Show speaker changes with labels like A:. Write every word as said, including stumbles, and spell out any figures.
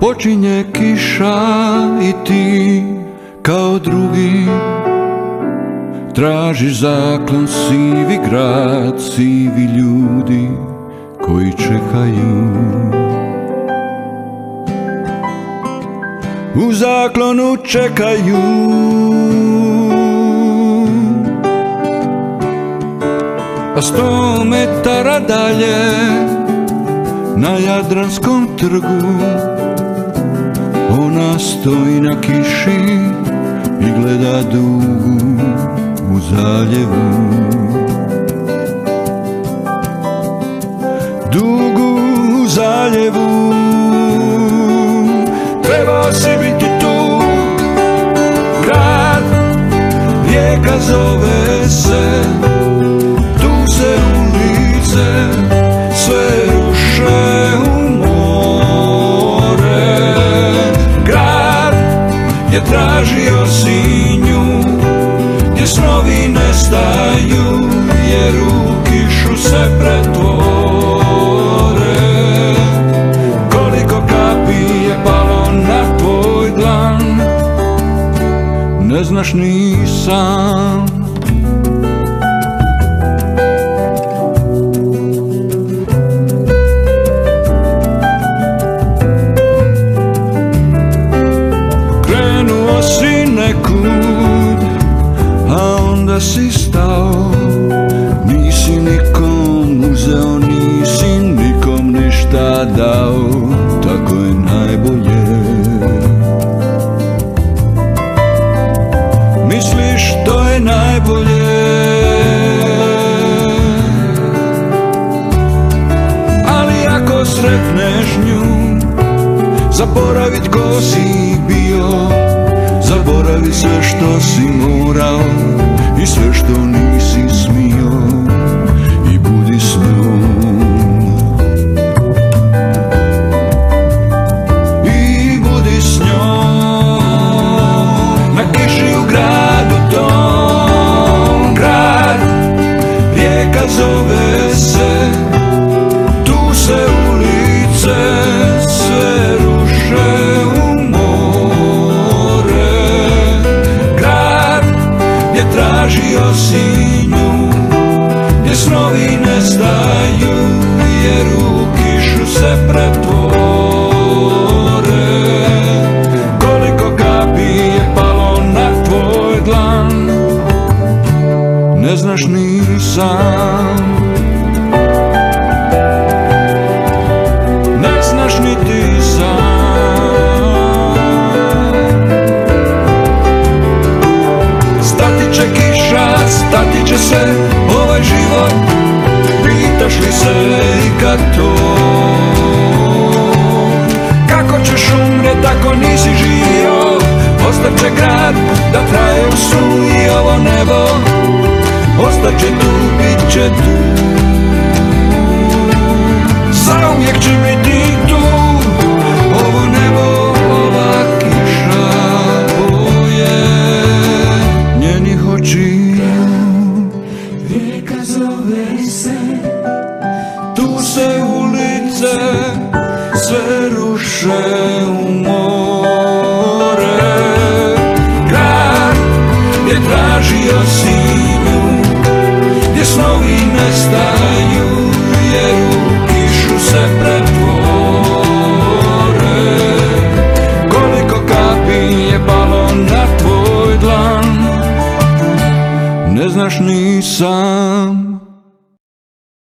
A: Počinje kiša i ti kao drugi tražiš zaklon, sivi grad, sivi ljudi koji čekaju. U zaklonu čekaju. A sto metara dalje na Jadranskom trgu ona stoji na kiši i gleda dugu u zaljevu. Dugu u zaljevu. Trebao si biti tu, grad, rijeka zove se, tu se ulice sve ruše u more. Grad je tražio Sinju, gdje snovi nestaju, jer u kišu se pretvore. Koliko kapi je palo na tvoj dlan, ne znaš ni sam. Krenuo si nekud, a onda si stao. Nisi nikom uzeo, nisi nikom ništa dao. Tako je najbolje. Misliš to je najbolje, ali ako sretneš nju, zaboravit ko si bio, zaboravi sve što si morao i sve što nisi smio, i budi s njom. I budi s njom na kiši u gradu tom. Grad, rijeka zove se, tu se ulice sve ruše u more. Grad gdje tražio Sinju, gdje snovi nestaju, jer u kišu se pretvore. Koliko kapi je palo na tvoj dlan, ne znaš ni sam. Ne znaš ni ti sam. Stati će kiša, stati će sve, ovaj život, pitaš li se ikad to? Kako ćeš umret ako nisi živio? Ostaće grad da traje u snu i ovo nebo ostaće tu, bit će tu. Zauvijek će biti tu ovo nebo, ova kiša boje njenih očiju. Rijeka zove se, tu se ulice sve ruše u more. Grad je tražio Sinju, gdje snovi nestaju, jer u kišu se pretvore. Koliko kapi je palo na tvoj dlan, ne znaš ni sam.